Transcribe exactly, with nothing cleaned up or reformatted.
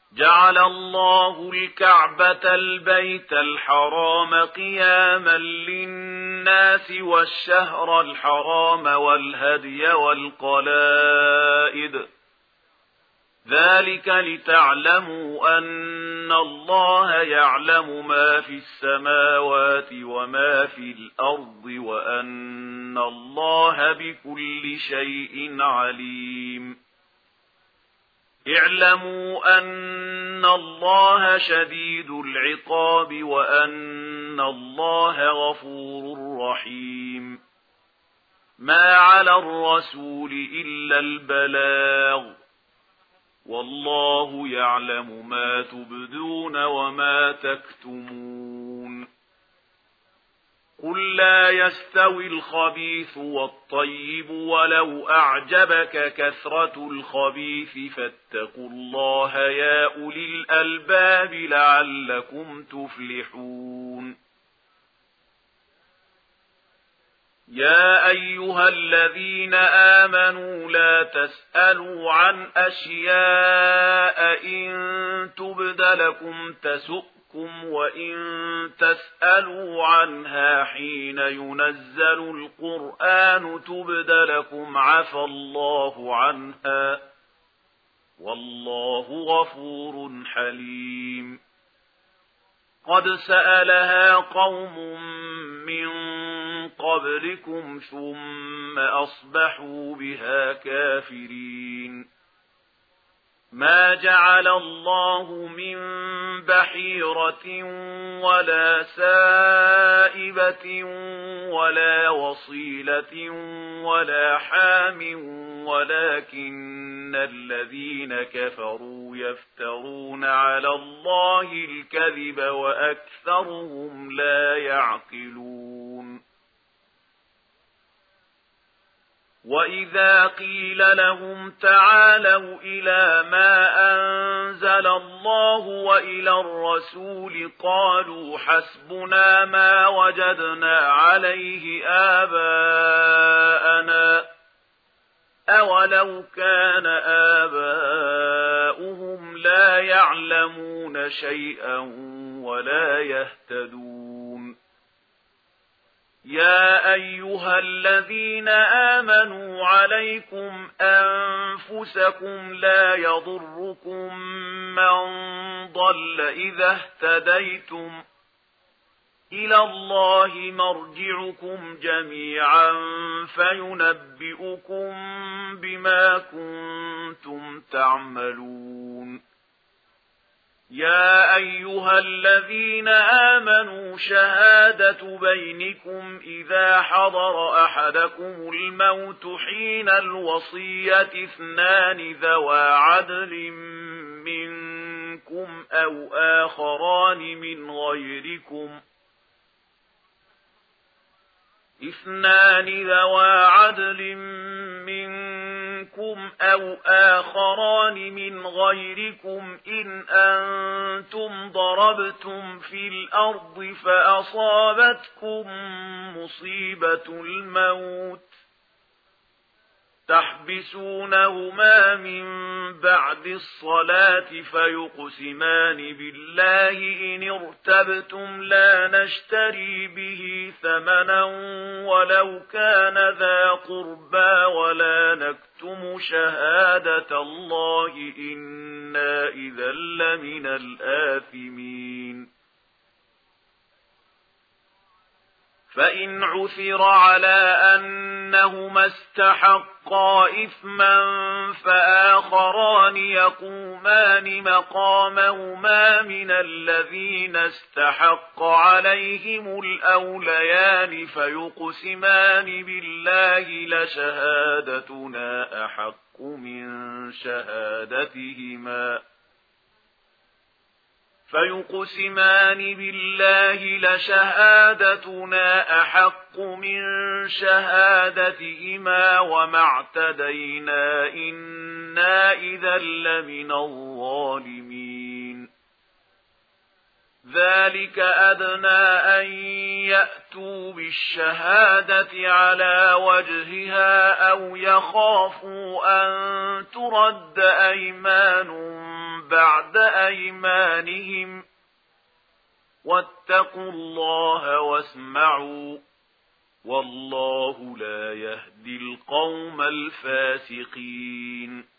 جعل الله الكعبة البيت الحرام قياما للناس والشهر الحرام والهدي والقلائد ذلك لتعلموا أن الله يعلم ما في السماوات وما في الأرض وأن الله بكل شيء عليم. اعلموا أن الله شديد العقاب وأن الله غفور رحيم. ما على الرسول إلا البلاغ والله يعلم ما تبدون وما تكتمون. قل لا يستوي الخبيث والطيب ولو أعجبك كثرة الخبيث فاتقوا الله يا أولي الألباب لعلكم تفلحون. يا أيها الذين آمنوا لا تسألوا عن أشياء إن تبد لكم تسؤكم وإن تسألوا عنها حين ينزل القرآن تبد لكم عفى الله عنها والله غفور حليم. قد سألها قوم من قبلكم ثم أصبحوا بها كافرين. ما جعل الله من بحيرة ولا سائبة ولا وصيلة ولا حام ولكن الذين كفروا يفترون على الله الكذب وأكثرهم لا يعقلون. وإذا قيل لهم تعالوا إلى ما أنزل الله وإلى الرسول قالوا حسبنا ما وجدنا عليه آباءنا أولو كان آباؤهم لا يعلمون شيئا ولا يهتدون. يا أيها الذين آمنوا عليكم أنفسكم لا يضركم من ضل إذا اهتديتم إلى الله مرجعكم جميعا فينبئكم بما كنتم تعملون. يا أيها الذين آمنوا شهادة بينكم إذا حضر أحدكم الموت حين الوصية اثنان ذوى عدل منكم أو آخران من غيركم اثنان ذوى عدل منكم أو آخران من غيركم إن أنتم ضربتم في الأرض فأصابتكم مصيبة الموت تحبسونهما من بعد الصلاة فيقسمان بالله إن ارتبتم لا نشتري به ثمنا ولو كان ذا قربى ولا نكتم شهادة الله إنا إذا لمن الآثمين. فإن عثر على أنهما استحقا إثما فآخران يقومان مقامهما من الذين استحق عليهم الأوليان فيقسمان بالله لشهادتنا أحق من شهادتهما فيقسمان بالله لشهادتنا أحق من شهادتهما وما اعتدينا إنا إذا لمن الظالمين. ذلك أدنى أن يأتوا بالشهادة على وجهها أو يخافوا أن ترد أيمان بعد أيمانهم واتقوا الله واسمعوا والله لا يهدي القوم الفاسقين.